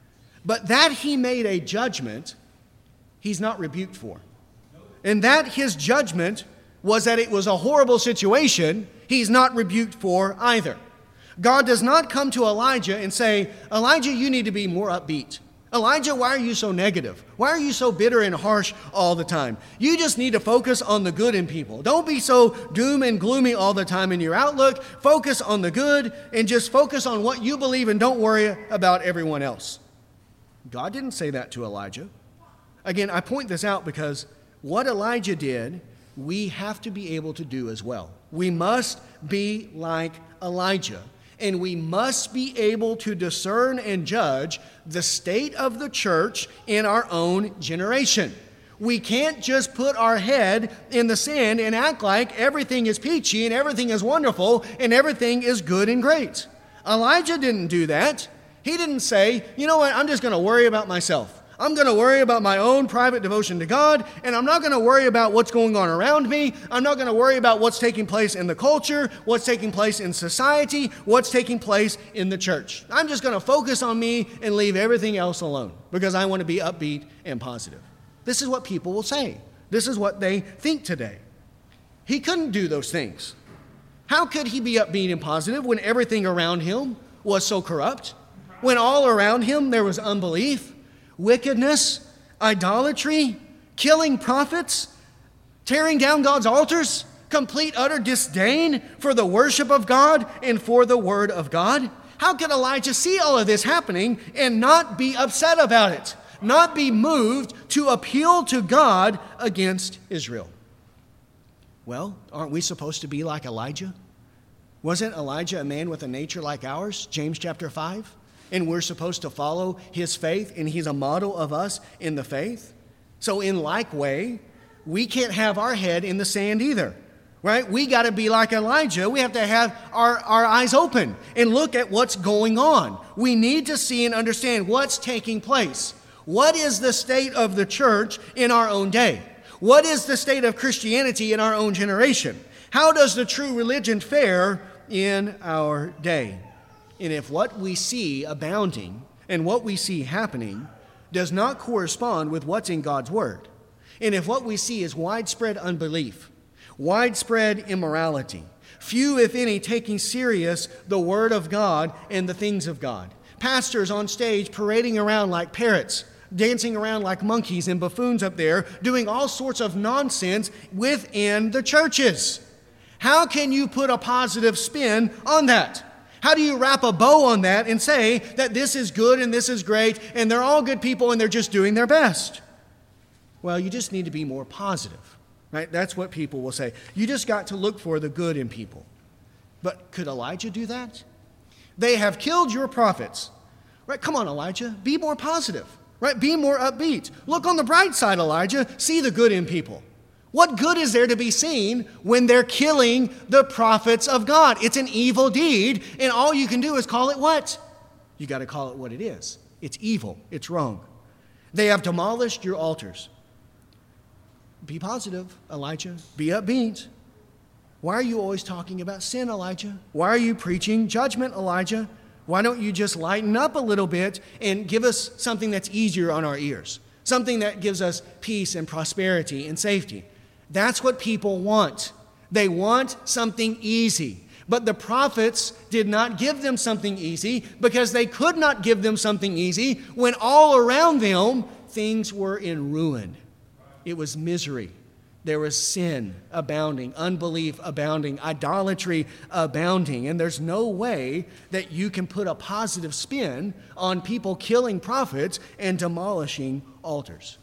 But that he made a judgment, he's not rebuked for. And that his judgment was that it was a horrible situation, he's not rebuked for either. God does not come to Elijah and say, Elijah, you need to be more upbeat. Elijah, why are you so negative? Why are you so bitter and harsh all the time? You just need to focus on the good in people. Don't be so doom and gloomy all the time in your outlook. Focus on the good and just focus on what you believe, and don't worry about everyone else. God didn't say that to Elijah. Again, I point this out because what Elijah did, we have to be able to do as well. We must be like Elijah, and we must be able to discern and judge the state of the church in our own generation. We can't just put our head in the sand and act like everything is peachy and everything is wonderful and everything is good and great. Elijah didn't do that. He didn't say, you know what, I'm just going to worry about myself. I'm going to worry about my own private devotion to God, and I'm not going to worry about what's going on around me. I'm not going to worry about what's taking place in the culture, what's taking place in society, what's taking place in the church. I'm just going to focus on me and leave everything else alone because I want to be upbeat and positive. This is what people will say. This is what they think today. He couldn't do those things. How could he be upbeat and positive when everything around him was so corrupt? when all around him there was unbelief, wickedness, idolatry, killing prophets, tearing down God's altars, complete utter disdain for the worship of God and for the word of God? How could Elijah see all of this happening and not be upset about it, not be moved to appeal to God against Israel? Well, aren't we supposed to be like Elijah? Wasn't Elijah a man with a nature like ours? James chapter five. And we're supposed to follow his faith, and he's a model of us in the faith. So in like way, we can't have our head in the sand either, right? We got to be like Elijah. We have to have our, our eyes open and look at what's going on. We need to see and understand what's taking place. What is the state of the church in our own day? What is the state of Christianity in our own generation? How does the true religion fare in our day? And if what we see abounding and what we see happening does not correspond with what's in God's word, and if what we see is widespread unbelief, widespread immorality, few, if any, taking serious the word of God and the things of God, pastors on stage parading around like parrots, dancing around like monkeys and buffoons up there, doing all sorts of nonsense within the churches, how can you put a positive spin on that? How do you wrap a bow on that and say that this is good and this is great and they're all good people and they're just doing their best? Well, you just need to be more positive, right? That's what people will say. You just got to look for the good in people. But could Elijah do that? They have killed your prophets. Right? Come on, Elijah. Be more positive, right? Be more upbeat. Look on the bright side, Elijah. See the good in people. What good is there to be seen when they're killing the prophets of God? It's an evil deed, and all you can do is call it what? You got to call it what it is. It's evil. It's wrong. They have demolished your altars. Be positive, Elijah. Be upbeat. Why are you always talking about sin, Elijah? Why are you preaching judgment, Elijah? Why don't you just lighten up a little bit and give us something that's easier on our ears? Something that gives us peace and prosperity and safety. That's what people want. They want something easy. But the prophets did not give them something easy because they could not give them something easy when all around them things were in ruin. It was misery. There was sin abounding, unbelief abounding, idolatry abounding. And there's no way that you can put a positive spin on people killing prophets and demolishing altars.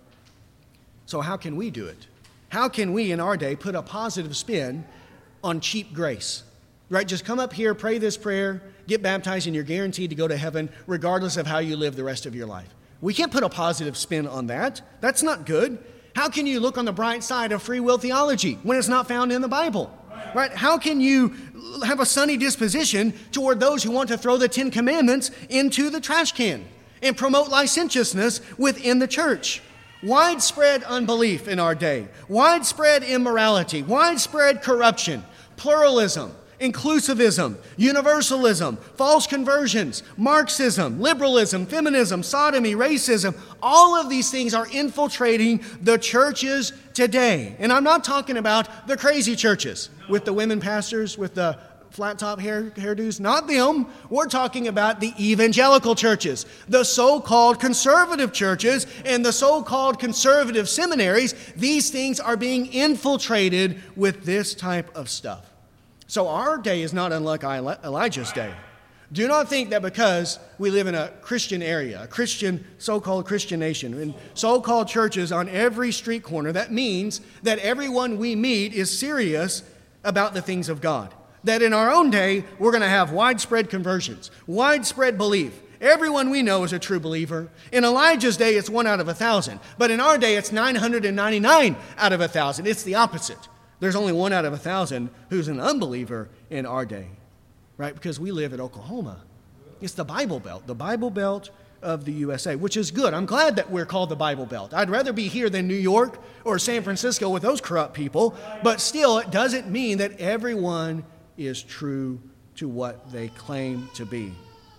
So how can we do it? How can we in our day put a positive spin on cheap grace? Right? Just come up here, pray this prayer, get baptized, and you're guaranteed to go to heaven regardless of how you live the rest of your life. We can't put a positive spin on that. That's not good. How can you look on the bright side of free will theology when it's not found in the Bible? Right? How can you have a sunny disposition toward those who want to throw the Ten Commandments into the trash can and promote licentiousness within the church? Widespread unbelief in our day, widespread immorality, widespread corruption, pluralism, inclusivism, universalism, false conversions, Marxism, liberalism, feminism, sodomy, racism. All of these things are infiltrating the churches today. And I'm not talking about the crazy churches with the women pastors, with the flat top hair, hairdos, not them. We're talking about the evangelical churches, the so-called conservative churches and the so-called conservative seminaries. These things are being infiltrated with this type of stuff. So our day is not unlike Elijah's day. Do not think that because we live in a Christian area, a Christian, so-called Christian nation, and so-called churches on every street corner, that means that everyone we meet is serious about the things of God. That in our own day, we're going to have widespread conversions, widespread belief. Everyone we know is a true believer. In Elijah's day, it's one out of a thousand. But in our day, it's nine hundred ninety-nine out of a thousand. It's the opposite. There's only one out of a thousand who's an unbeliever in our day, right? Because we live in Oklahoma. It's the Bible Belt, the Bible Belt of the U S A, which is good. I'm glad that we're called the Bible Belt. I'd rather be here than New York or San Francisco with those corrupt people. But still, it doesn't mean that everyone is true to what they claim to be.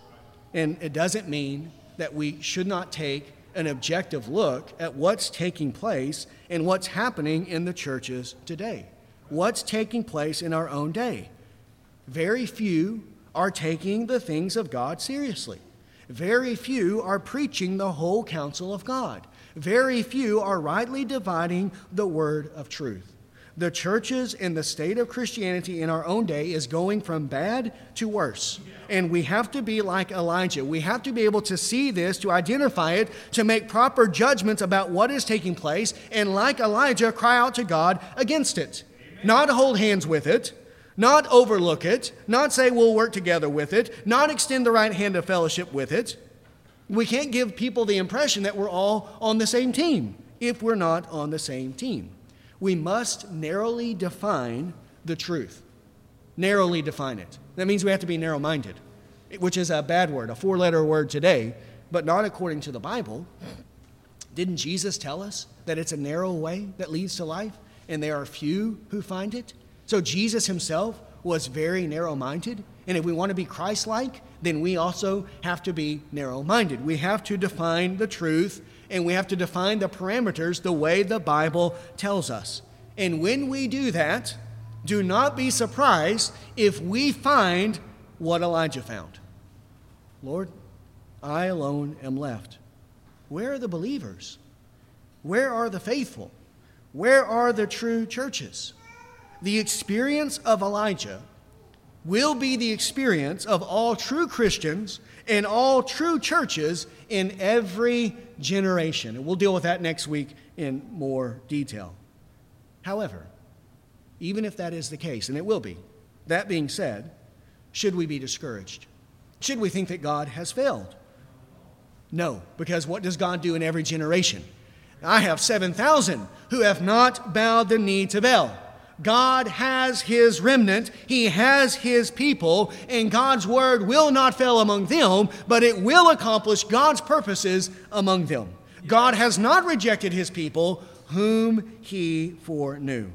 And it doesn't mean that we should not take an objective look at what's taking place and what's happening in the churches today. What's taking place in our own day. Very few are taking the things of God seriously. Very few are preaching the whole counsel of God. Very few are rightly dividing the word of truth. The churches and the state of Christianity in our own day is going from bad to worse. And we have to be like Elijah. We have to be able to see this, to identify it, to make proper judgments about what is taking place, and like Elijah, cry out to God against it. Amen. Not hold hands with it, not overlook it, not say we'll work together with it, not extend the right hand of fellowship with it. We can't give people the impression that we're all on the same team if we're not on the same team. We must narrowly define the truth. Narrowly define it. That means we have to be narrow-minded, which is a bad word, a four-letter word today, but not according to the Bible. Didn't Jesus tell us that it's a narrow way that leads to life, and there are few who find it? So Jesus himself was very narrow-minded, and if we want to be Christ-like, then we also have to be narrow-minded. We have to define the truth, and we have to define the parameters the way the Bible tells us. And when we do that, do not be surprised if we find what Elijah found. Lord, I alone am left. Where are the believers? Where are the faithful? Where are the true churches? The experience of Elijah will be the experience of all true Christians and all true churches in every generation. And we'll deal with that next week in more detail. However, even if that is the case, and it will be, that being said, should we be discouraged? Should we think that God has failed? No, because what does God do in every generation? I have seven thousand who have not bowed the knee to Baal. God has his remnant, he has his people, and God's word will not fail among them, but it will accomplish God's purposes among them. God has not rejected his people whom he foreknew.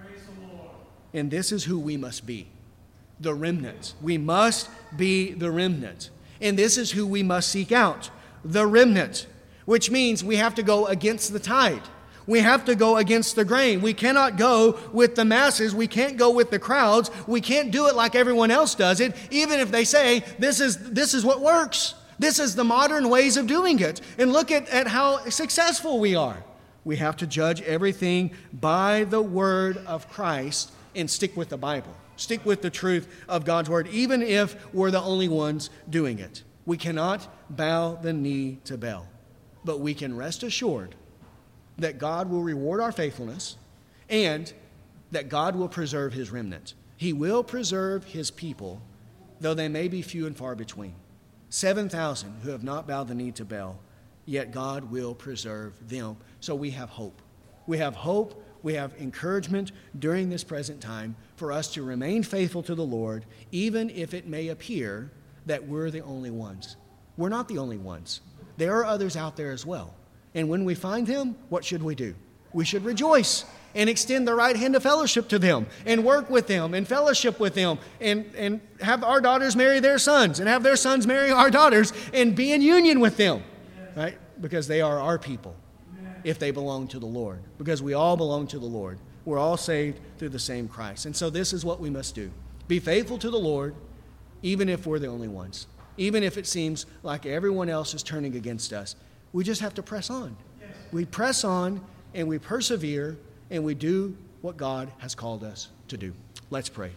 And this is who we must be, the remnant. We must be the remnant. And this is who we must seek out, the remnant, which means we have to go against the tide. We have to go against the grain. We cannot go with the masses. We can't go with the crowds. We can't do it like everyone else does it, even if they say, this is, this is what works. This is the modern ways of doing it. And look at, at how successful we are. We have to judge everything by the word of Christ and stick with the Bible. Stick with the truth of God's word, even if we're the only ones doing it. We cannot bow the knee to Baal, but we can rest assured that God will reward our faithfulness and that God will preserve his remnant. He will preserve his people, though they may be few and far between. seven thousand who have not bowed the knee to Baal, yet God will preserve them. So we have hope. We have hope. We have encouragement during this present time for us to remain faithful to the Lord, even if it may appear that we're the only ones. We're not the only ones. There are others out there as well. And when we find them, what should we do? We should rejoice and extend the right hand of fellowship to them and work with them and fellowship with them and, and have our daughters marry their sons and have their sons marry our daughters and be in union with them, right? Because they are our people if they belong to the Lord, because we all belong to the Lord. We're all saved through the same Christ. And so this is what we must do. Be faithful to the Lord, even if we're the only ones, even if it seems like everyone else is turning against us. We just have to press on. Yes. We press on and we persevere and we do what God has called us to do. Let's pray.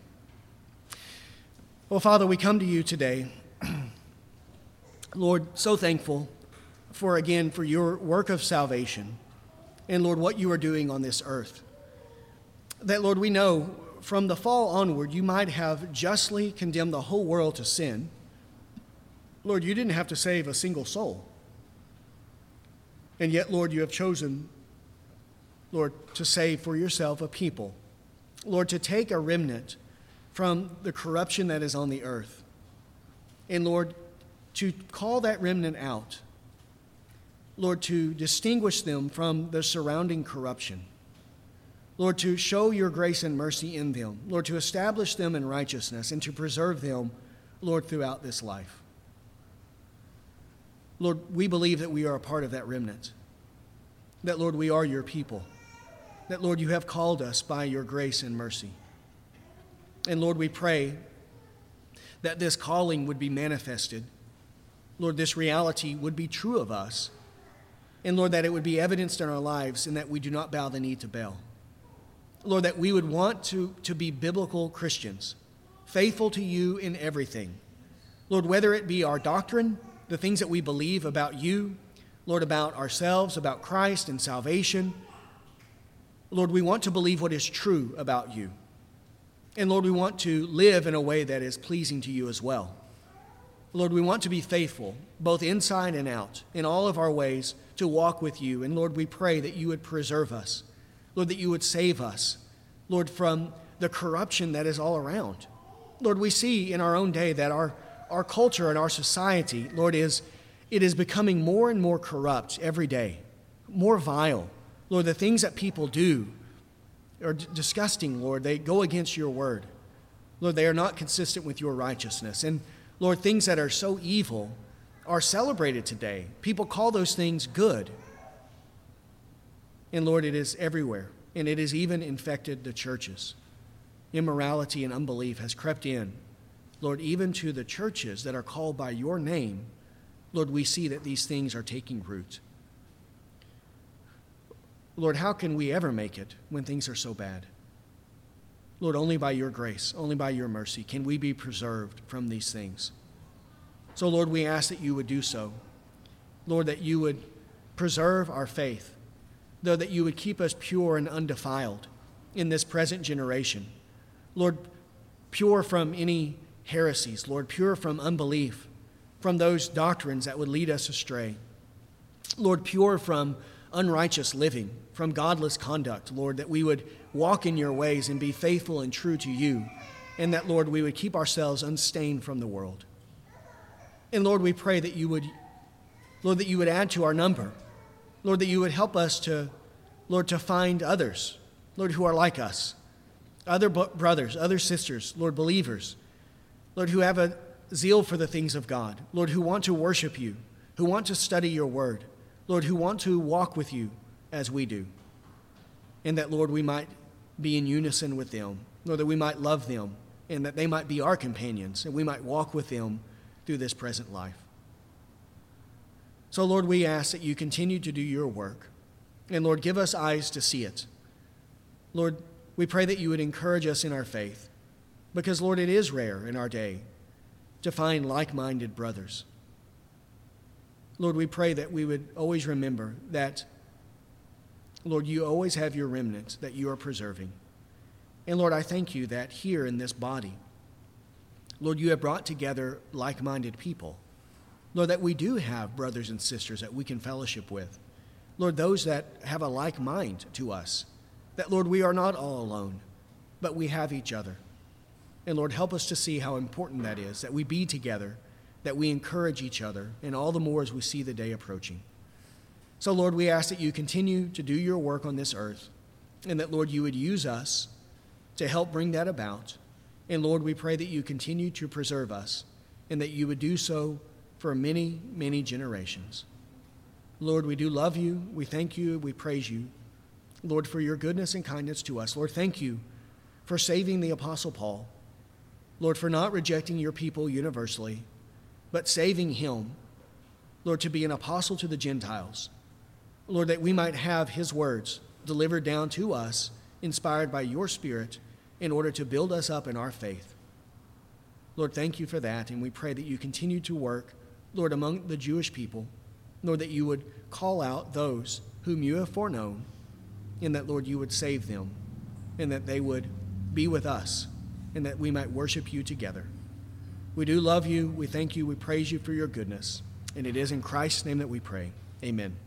Well, Father, we come to you today. Lord, so thankful for, again, for your work of salvation and, Lord, what you are doing on this earth. That, Lord, we know from the fall onward, you might have justly condemned the whole world to sin. Lord, you didn't have to save a single soul. And yet, Lord, you have chosen, Lord, to save for yourself a people. Lord, to take a remnant from the corruption that is on the earth. And, Lord, to call that remnant out. Lord, to distinguish them from the surrounding corruption. Lord, to show your grace and mercy in them. Lord, to establish them in righteousness and to preserve them, Lord, throughout this life. Lord, we believe that we are a part of that remnant. That, Lord, we are your people. That, Lord, you have called us by your grace and mercy. And, Lord, we pray that this calling would be manifested Lord, this reality would be true of us. And Lord, that it would be evidenced in our lives and that we do not bow the knee to Baal. Lord, that we would want to, to be biblical Christians, faithful to you in everything. Lord, whether it be our doctrine, the things that we believe about you, Lord, about ourselves, about Christ and salvation. Lord, we want to believe what is true about you. And Lord, we want to live in a way that is pleasing to you as well. Lord, we want to be faithful, both inside and out, in all of our ways to walk with you. And Lord, we pray that you would preserve us. Lord, that you would save us, Lord, from the corruption that is all around. Lord, we see in our own day that our, our culture and our society, Lord, is it is becoming more and more corrupt every day, more vile. Lord, the things that people do are d- disgusting, Lord. They go against your word. Lord, they are not consistent with your righteousness. And Lord, things that are so evil are celebrated today. People call those things good. And Lord, it is everywhere, and it has even infected the churches. Immorality and unbelief has crept in, Lord, even to the churches that are called by your name. Lord, we see that these things are taking root. Lord, how can we ever make it when things are so bad? Lord, only by your grace, only by your mercy can we be preserved from these things. So, Lord, we ask that you would do so. Lord, that you would preserve our faith, though that you would keep us pure and undefiled in this present generation. Lord, pure from any heresies, Lord, pure from unbelief, from those doctrines that would lead us astray. Lord, pure from unrighteous living, from godless conduct, Lord, that we would walk in your ways and be faithful and true to you, and that, Lord, we would keep ourselves unstained from the world. And Lord, we pray that you would, Lord, that you would add to our number. Lord, that you would help us to, Lord, to find others, Lord, who are like us, other brothers, other sisters, Lord, believers, Lord, who have a zeal for the things of God, Lord, who want to worship you, who want to study your word, Lord, who want to walk with you as we do. And that, Lord, we might be in unison with them, Lord, that we might love them, and that they might be our companions, and we might walk with them through this present life. So, Lord, we ask that you continue to do your work. And, Lord, give us eyes to see it. Lord, we pray that you would encourage us in our faith. Because, Lord, it is rare in our day to find like-minded brothers. Lord, we pray that we would always remember that, Lord, you always have your remnant that you are preserving. And, Lord, I thank you that here in this body, Lord, you have brought together like-minded people. Lord, that we do have brothers and sisters that we can fellowship with. Lord, those that have a like mind to us. That, Lord, we are not all alone, but we have each other. And, Lord, help us to see how important that is, that we be together, that we encourage each other, and all the more as we see the day approaching. So, Lord, we ask that you continue to do your work on this earth, and that, Lord, you would use us to help bring that about. And, Lord, we pray that you continue to preserve us, and that you would do so for many, many generations. Lord, we do love you. We thank you. We praise you, Lord, for your goodness and kindness to us. Lord, thank you for saving the Apostle Paul. Lord, for not rejecting your people universally, but saving him, Lord, to be an apostle to the Gentiles. Lord, that we might have his words delivered down to us, inspired by your Spirit, in order to build us up in our faith. Lord, thank you for that, and we pray that you continue to work, Lord, among the Jewish people. Lord, that you would call out those whom you have foreknown, and that, Lord, you would save them, and that they would be with us, and that we might worship you together. We do love you. We thank you. We praise you for your goodness. And it is in Christ's name that we pray. Amen.